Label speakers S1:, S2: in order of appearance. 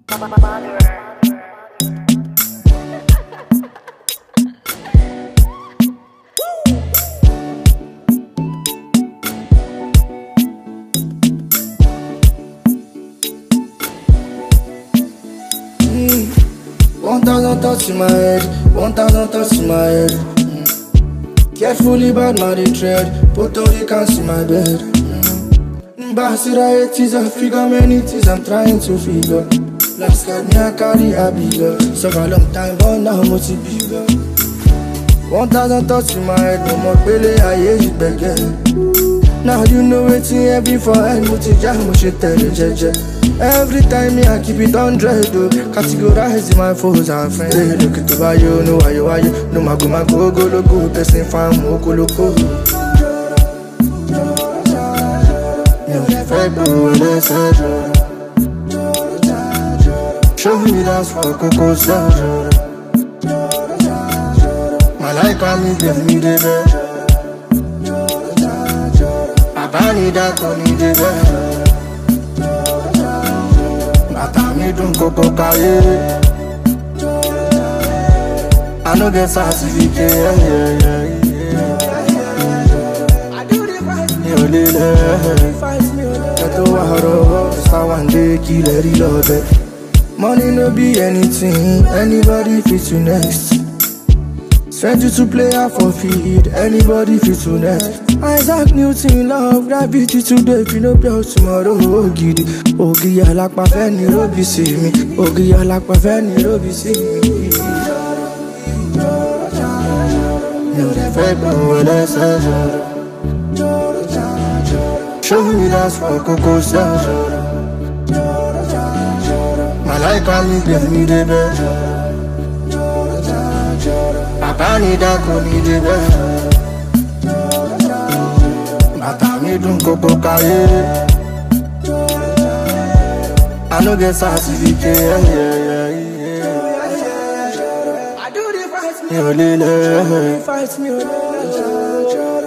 S1: $1,000 thoughts in my head, 1,000 thoughts in my head. Carefully bad my tread, Puerto Ricans in my bed. Basira 80s, I figure many things I'm trying to figure. Last got me I carry a bigger, so for a long time but now I'm much bigger. 1,000 thoughts in my head, no more pele I age it beggar. Now you know what's in every for end, much jam, much jeje. Every time me I keep it 100 though. Categorize my foes and friends. They look at buy you, no why you. No mago go loco, person fam moko loco. Show me that's for Coco Sergio. My life on me, give me the best. Papa need that, don't need the best. Me don't go cahier. I know get certificate. I do the one day kill every love. Money no be anything, anybody fit to next. Send you to play out for feed, anybody fit to next. Isaac Newton love gravity today, if you know pure tomorrow. Ogi alakpa fe ni robi see me. Ogi alakpa fe ni robi see me. No dey fake when I say show me that's for Coco Sergio. My life on me, give me the best. Papa need that, go need the best. Me don't go cahier. I know get certificate. I do the fight me.